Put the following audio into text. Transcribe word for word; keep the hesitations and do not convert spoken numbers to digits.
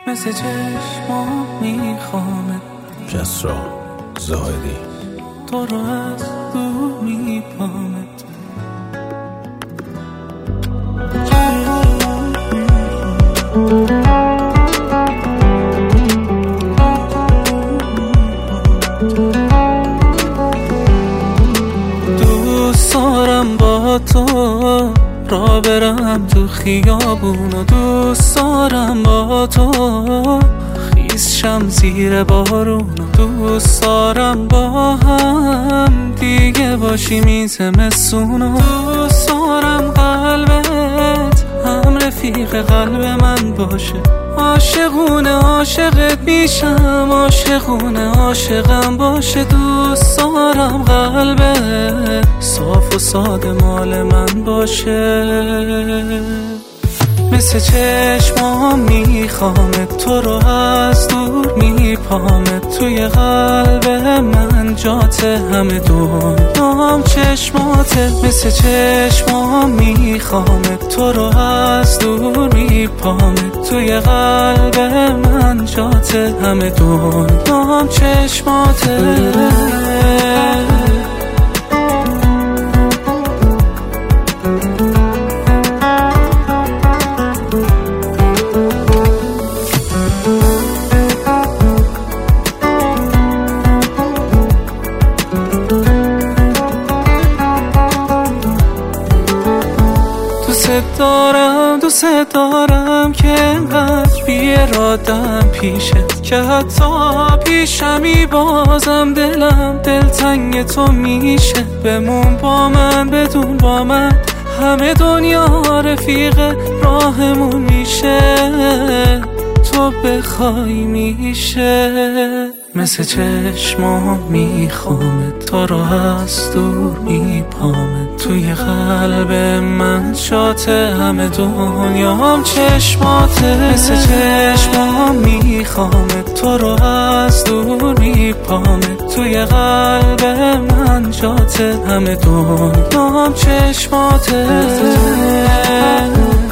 مثل چشما میخوامت. کسرا زاهدی تو رو از دور میپامت. دوست دارم با تو را برم تو خیابون و دوست دارم با تو خیس شم زیر بارون و دوست دارم با هم دیگه باشی میزه مسون و دوست دارم قلبت هم رفیق قلب من باشه. عاشقونه عاشقت میشم، عاشقونه عاشقم باشه. دوست دارم قلبت صاف و ساده مال من باشه. مثل چشمام میخوامت، تو رو از دور میپامت. توی قلب من جات همه دنیام چشماته. مثل چشمام میخوامت، تو رو از دور میپامت. توی قلب من جات همه دنیام چشماته. دوست دارم دوست دارم که انقدر بیارادم پیشت که حتی پیشمی بازم دلم دلتنگ تو میشه. بمون با من بدون با من همه دنیا رفیق راهمون میشه. تو بخوای میشه. مثل چشمام میخوامت، تو رو از دور میپامت. توی قلب من شات همه دنیام چشماته. مثل چشمام میخوامت، تو رو از دور میپامت. توی قلب من جات همه دنیام چشماته.